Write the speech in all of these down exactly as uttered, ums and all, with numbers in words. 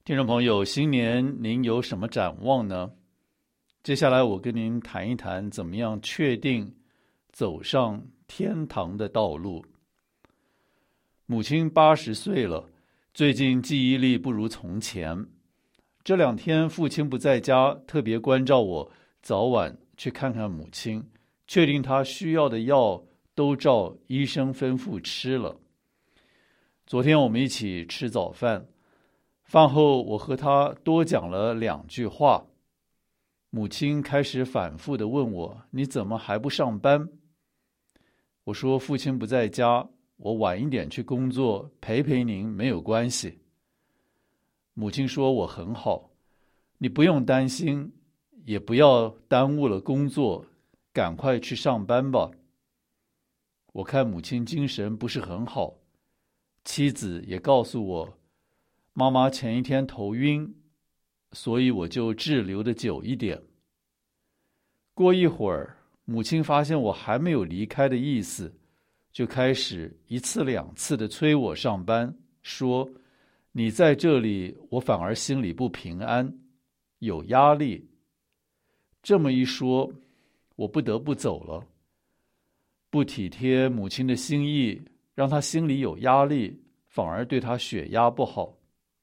听众朋友，新年您有什么展望呢？接下来我跟您谈一谈怎么样确定走上天堂的道路。母亲八十岁了，最近记忆力不如从前。这两天父亲不在家，特别关照我早晚去看看母亲，确定她需要的药都照医生吩咐吃了。昨天我们一起吃早饭，饭后我和他多讲了两句话。母亲开始反复地问我，你怎么还不上班？我说父亲不在家，我晚一点去工作，陪陪您没有关系。母亲说我很好，你不用担心，也不要耽误了工作，赶快去上班吧。我看母亲精神不是很好，妻子也告诉我，妈妈前一天头晕，所以我就滞留的久一点。过一会儿，母亲发现我还没有离开的意思，就开始一次两次的催我上班，说你在这里，我反而心里不平安，有压力。这么一说，我不得不走了。不体贴母亲的心意，让她心里有压力，反而对她血压不好。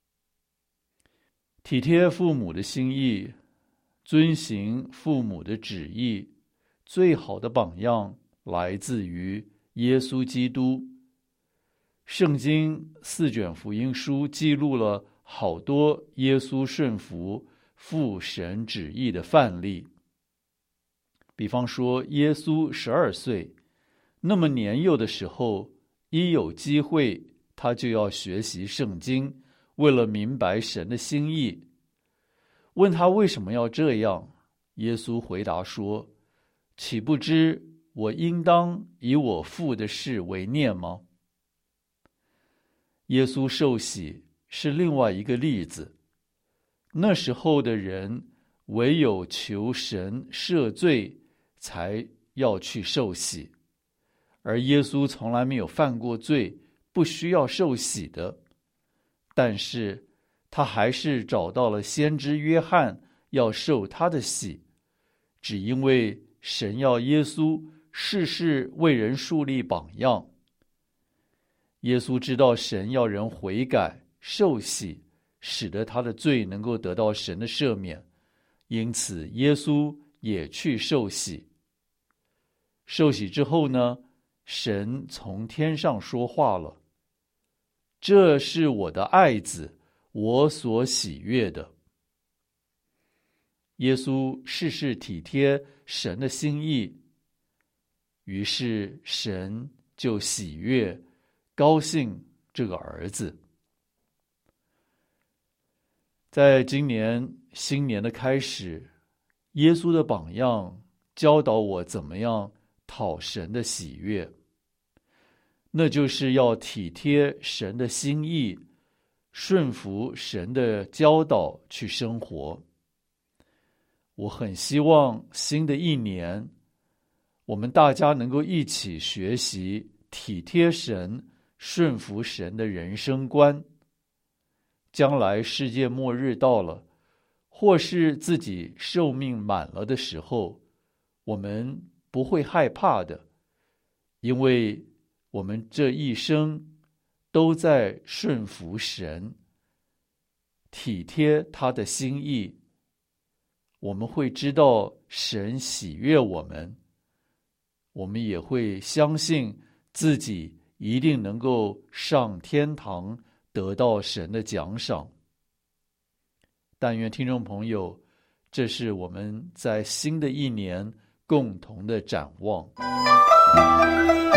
体贴父母的心意，遵行父母的旨意，最好的榜样来自于耶稣基督。圣经四卷福音书记录了好多耶稣顺服父神旨意的范例。比方说，耶稣十二岁，那么年幼的时候，一有机会，他就要学习圣经，为了明白神的心意。问他为什么要这样，耶稣回答说，岂不知我应当以我父的事为念吗？耶稣受洗是另外一个例子。那时候的人唯有求神赦罪才要去受洗，而耶稣从来没有犯过罪，不需要受洗的。但是他还是找到了先知约翰要受他的洗，只因为神要耶稣事事为人树立榜样。耶稣知道神要人悔改受洗，使得他的罪能够得到神的赦免，因此耶稣也去受洗。受洗之后呢，神从天上说话了，这是我的爱子，我所喜悦的。耶稣事事体贴神的心意，于是神就喜悦高兴这个儿子。在今年新年的开始，耶稣的榜样教导我怎么样讨神的喜悦，那就是要体贴神的心意，顺服神的教导去生活。我很希望新的一年，我们大家能够一起学习体贴神、顺服神的人生观。将来世界末日到了，或是自己寿命满了的时候，我们不会害怕的，因为我们这一生都在顺服神，体贴他的心意。我们会知道神喜悦我们，我们也会相信自己一定能够上天堂，得到神的奖赏。但愿听众朋友，这是我们在新的一年共同的展望。